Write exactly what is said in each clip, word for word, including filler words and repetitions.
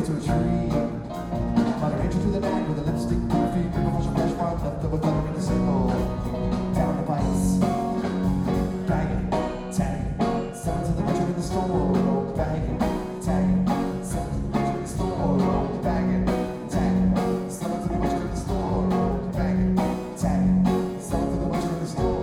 to a tree. But I enter through the night with a lipstick to her feet. Before she fresh one left of a color in the circle. Down the pipes. Bag it, tag it, sell it to the butcher in the store. Bag it, tag it, sell it to the butcher in the store. Bag it, tag it, sell it to the butcher in the store. Bag it, tag it, sell it to the butcher in the store.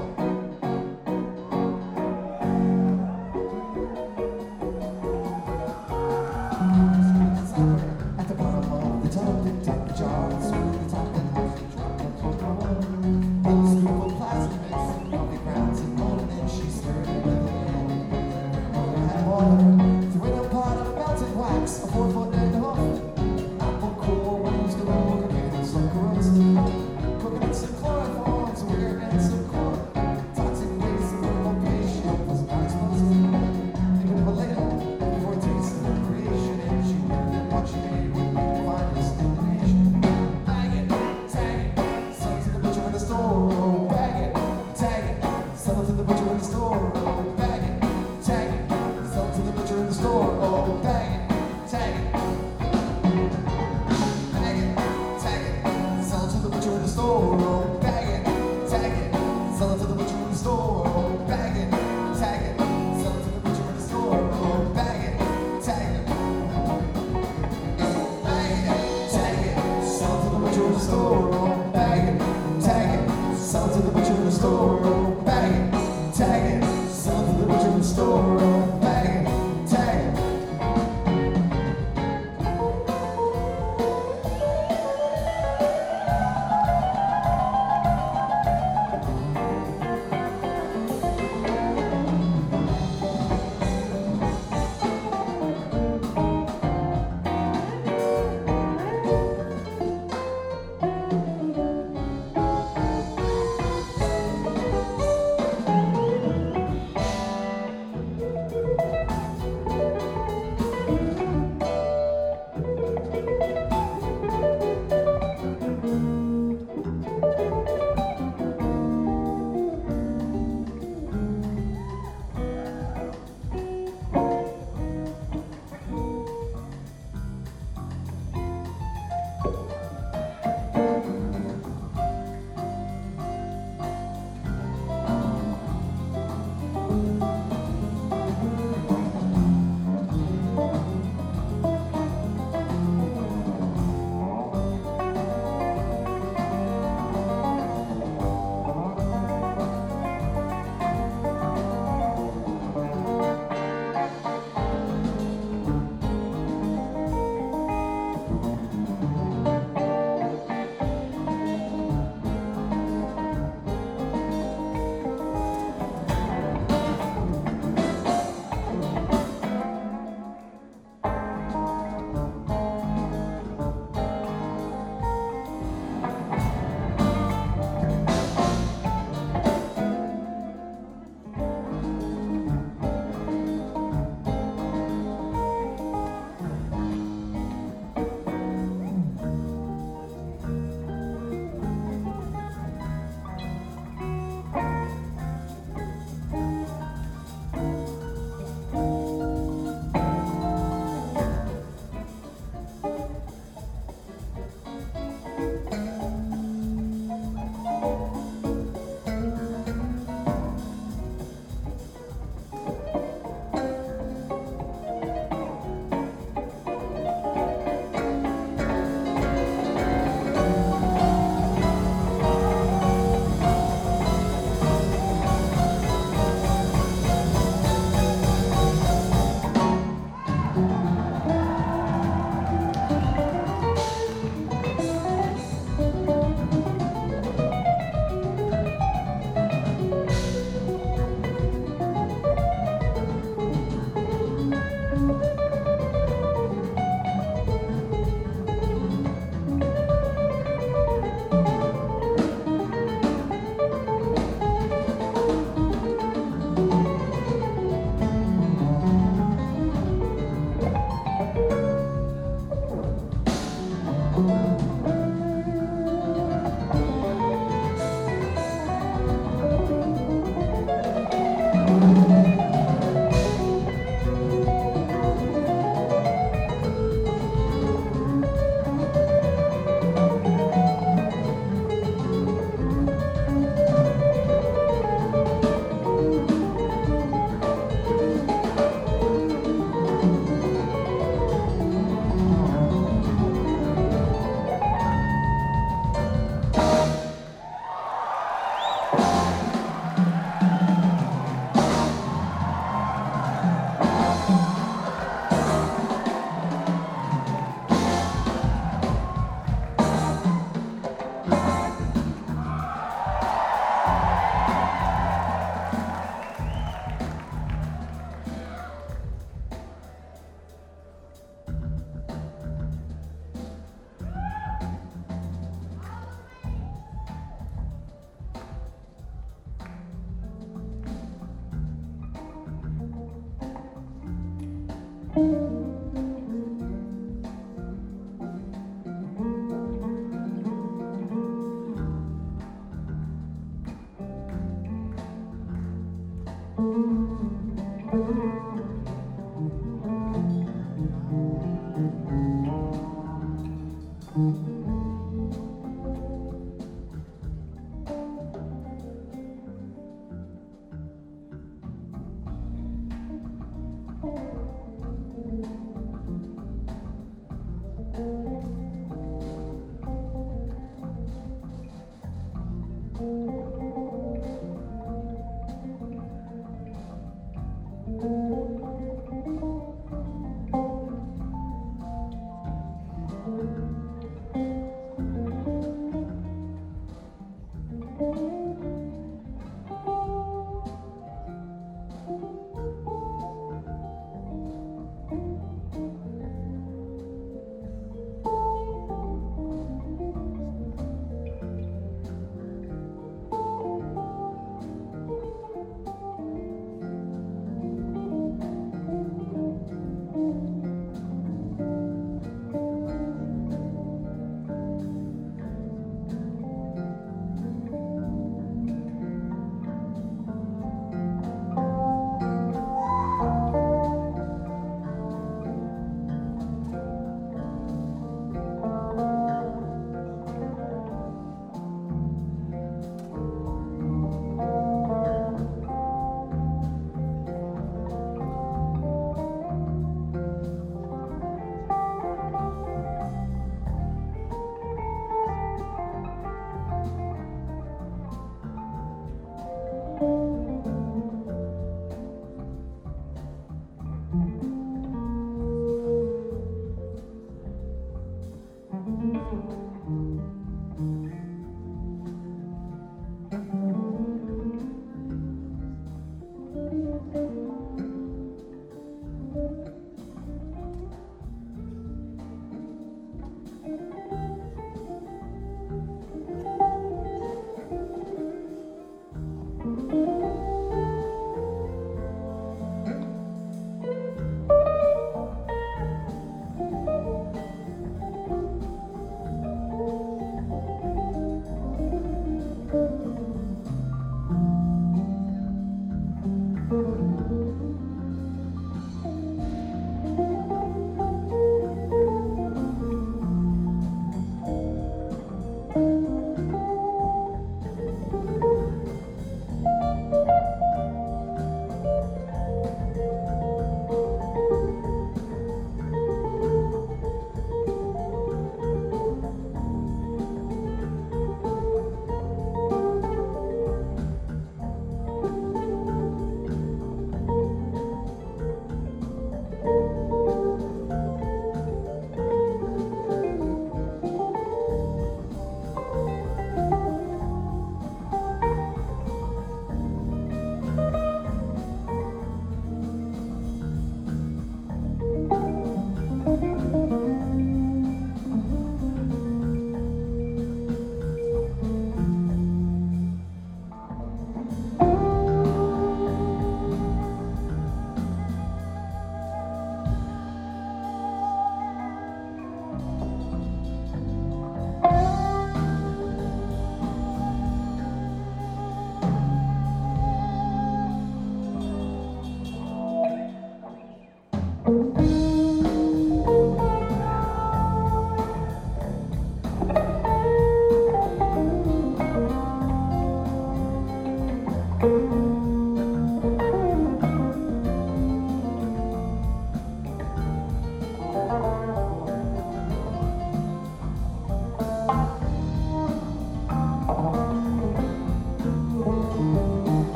At the bottom of the tub, they top the jar and screw the top and house the drop and put on. A scoop of plastic mix, coffee grounds and bone, and then she stirred it with a hand. Had water, threw in a pot of melted wax, a four foot and a hoof. Apple core, rose, the roll, and some roast. Coconuts and chloroforms, weird and some corn. Toxic waste, purple patient, was not exposed. Think of a later, before it tasted of creation, and she knew that what she made would be the finest in the nation. Bag it, tag it, sell it to the butcher in the store. Bag it, tag it, sell it to the butcher in the store. Bag it, tag it, sell it to the butcher in the store. Oh, bag it, tag it. Bag it, tag it, sell it to the butcher in the store. Oh, bag it, tag it, sell it to the butcher in the store. Oh, bag it, tag it, sell it to the butcher in the store. Oh, bag it, tag it. Bag it, tag it, sell it to the butcher in the store. Oh, bag it, tag it, sell it to the butcher in the store. Oh, bag it, tag it, sell it to the butcher in the store. Oh, bag it, tag it.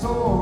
soul.